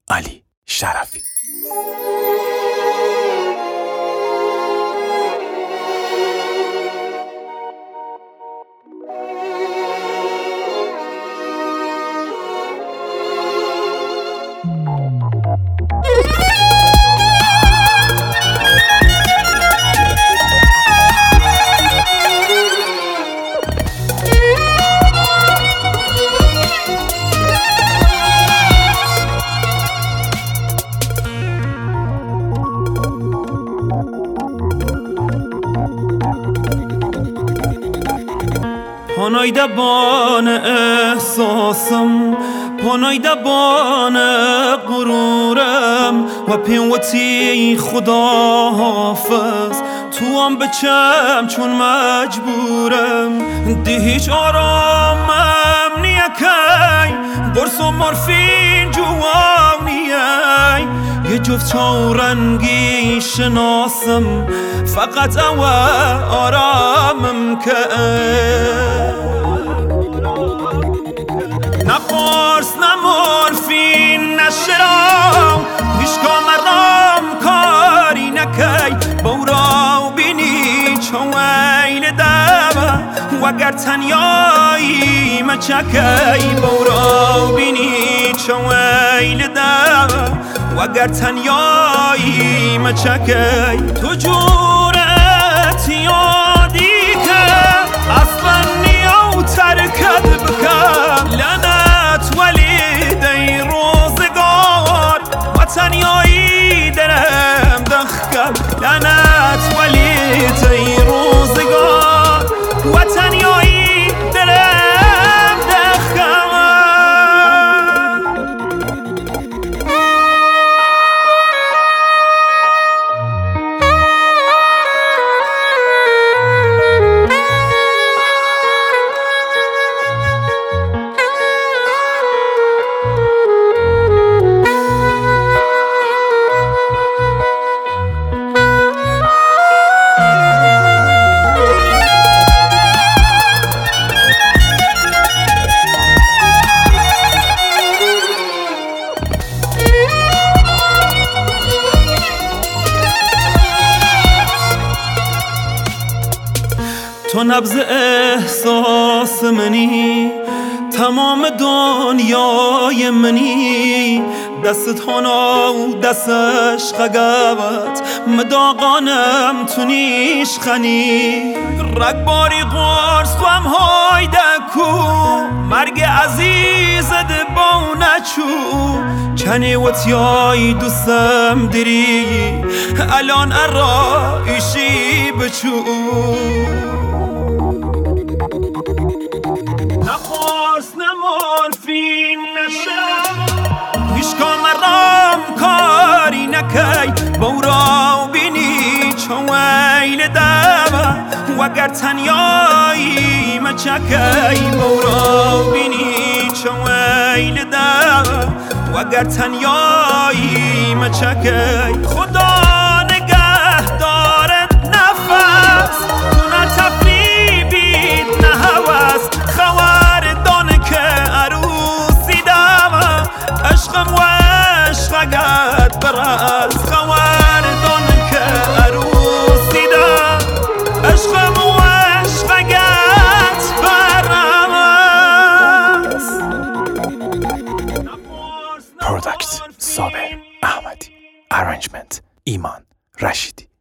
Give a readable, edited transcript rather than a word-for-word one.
علی شرفی. پانایده بان احساسم، پانایده بان غرورم و پیوتی خدا حافظ تو هم بچم چون مجبورم. دی هیچ آرامم نیه کی برس و مورفین جوام نیه، یه جفت چارنگی شناسم فقط او آرامم که نه قرص نه مورفین نه شراب پیشکا مرام کاری نکی بورا بینی چوین دوا وگر تنیایی مچکی بورا بینی چوین دوا وگر تنیایی مچکی تو جورت یادی که اصلا نیو ترکت بکن لعنت ولی دی روزگار و تنیایی درم دخکم لعنت ولی دی روزگار و تنیایی درم دخکم. تو نبض احساس منی تمام دنیای منی، دستت هانا و دستش خگوت مداغانم تو نیش خنی رگباری قرص تو هم هایده کو مرگ عزیزت با نچو چنی وطیای دوستم دری الان ارائشی بچو نه قرص نه مورفین نه شراب پیشکا مرام کاری نکی بورا بینی چوین دوا وگر تنیایی مچکی بورا بینی چوین دوا وگر تنیایی مچکی خدا نگه دارد نفس تو نتفری بید نه هوس خواردان که عروسی دوا عشقم و عشقگت برز خواردان که عروسی دوا عشقم و عشقگت برز. پروداکت صابر احمدی، ارنجمنت ایمان رشیدی.